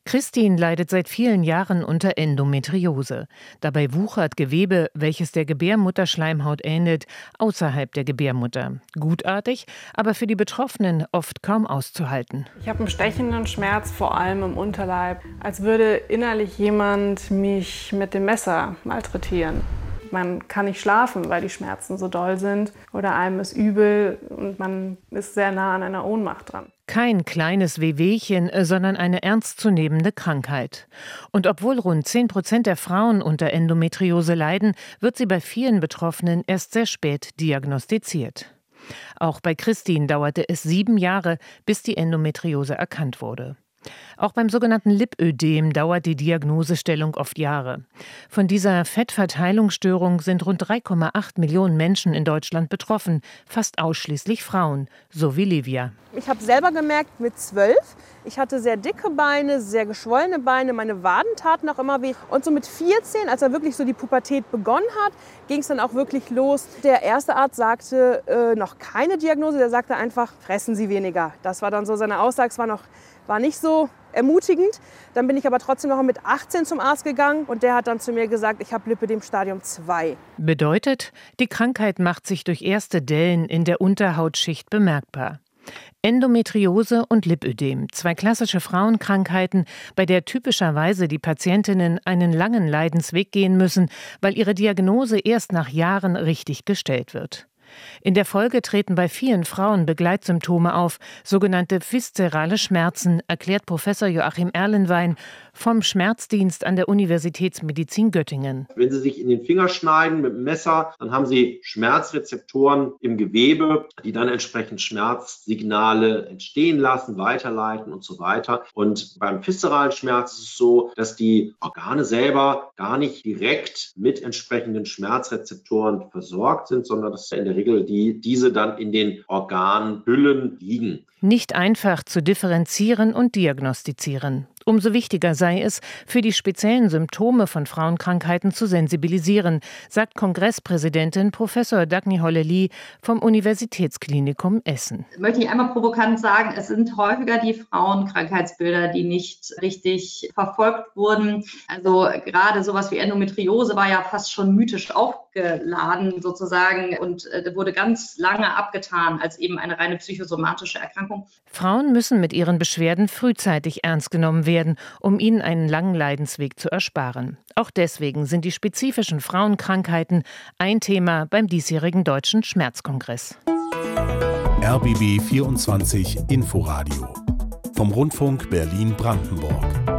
Christine leidet seit vielen Jahren unter Endometriose. Dabei wuchert Gewebe, welches der Gebärmutterschleimhaut ähnelt, außerhalb der Gebärmutter. Gutartig, aber für die Betroffenen oft kaum auszuhalten. Ich habe einen stechenden Schmerz, vor allem im Unterleib, als würde innerlich jemand mich mit dem Messer malträtieren. Man kann nicht schlafen, weil die Schmerzen so doll sind, oder einem ist übel und man ist sehr nah an einer Ohnmacht dran. Kein kleines Wehwehchen, sondern eine ernstzunehmende Krankheit. Und obwohl rund 10% der Frauen unter Endometriose leiden, wird sie bei vielen Betroffenen erst sehr spät diagnostiziert. Auch bei Christine dauerte es 7 Jahre, bis die Endometriose erkannt wurde. Auch beim sogenannten Lipödem dauert die Diagnosestellung oft Jahre. Von dieser Fettverteilungsstörung sind rund 3,8 Millionen Menschen in Deutschland betroffen, fast ausschließlich Frauen, so wie Livia. Ich habe selber gemerkt, mit 12, ich hatte sehr dicke Beine, sehr geschwollene Beine, meine Waden taten auch immer weh. Und so mit 14, als er wirklich so die Pubertät begonnen hat, ging es dann auch wirklich los. Der erste Arzt sagte noch keine Diagnose, der sagte einfach, fressen Sie weniger. Das war dann so seine Aussage, es war nicht so ermutigend. Dann bin ich aber trotzdem noch mit 18 zum Arzt gegangen und der hat dann zu mir gesagt, ich habe Lipödem Stadium 2. Bedeutet, die Krankheit macht sich durch erste Dellen in der Unterhautschicht bemerkbar. Endometriose und Lipödem, 2 klassische Frauenkrankheiten, bei der typischerweise die Patientinnen einen langen Leidensweg gehen müssen, weil ihre Diagnose erst nach Jahren richtig gestellt wird. In der Folge treten bei vielen Frauen Begleitsymptome auf, sogenannte viszerale Schmerzen, erklärt Professor Joachim Erlenwein vom Schmerzdienst an der Universitätsmedizin Göttingen. Wenn Sie sich in den Finger schneiden mit dem Messer, dann haben Sie Schmerzrezeptoren im Gewebe, die dann entsprechend Schmerzsignale entstehen lassen, weiterleiten und so weiter. Und beim viszeralen Schmerz ist es so, dass die Organe selber gar nicht direkt mit entsprechenden Schmerzrezeptoren versorgt sind, sondern dass in der Regel diese dann in den Organhüllen liegen. Nicht einfach zu differenzieren und diagnostizieren. Umso wichtiger sei es, für die speziellen Symptome von Frauenkrankheiten zu sensibilisieren, sagt Kongresspräsidentin Professor Dagny Hollely vom Universitätsklinikum Essen. Möchte ich einmal provokant sagen, es sind häufiger die Frauenkrankheitsbilder, die nicht richtig verfolgt wurden. Also gerade sowas wie Endometriose war ja fast schon mythisch aufgeladen sozusagen und wurde ganz lange abgetan als eben eine reine psychosomatische Erkrankung. Frauen müssen mit ihren Beschwerden frühzeitig ernst genommen werden, um ihnen einen langen Leidensweg zu ersparen. Auch deswegen sind die spezifischen Frauenkrankheiten ein Thema beim diesjährigen Deutschen Schmerzkongress. RBB 24 Inforadio vom Rundfunk Berlin-Brandenburg.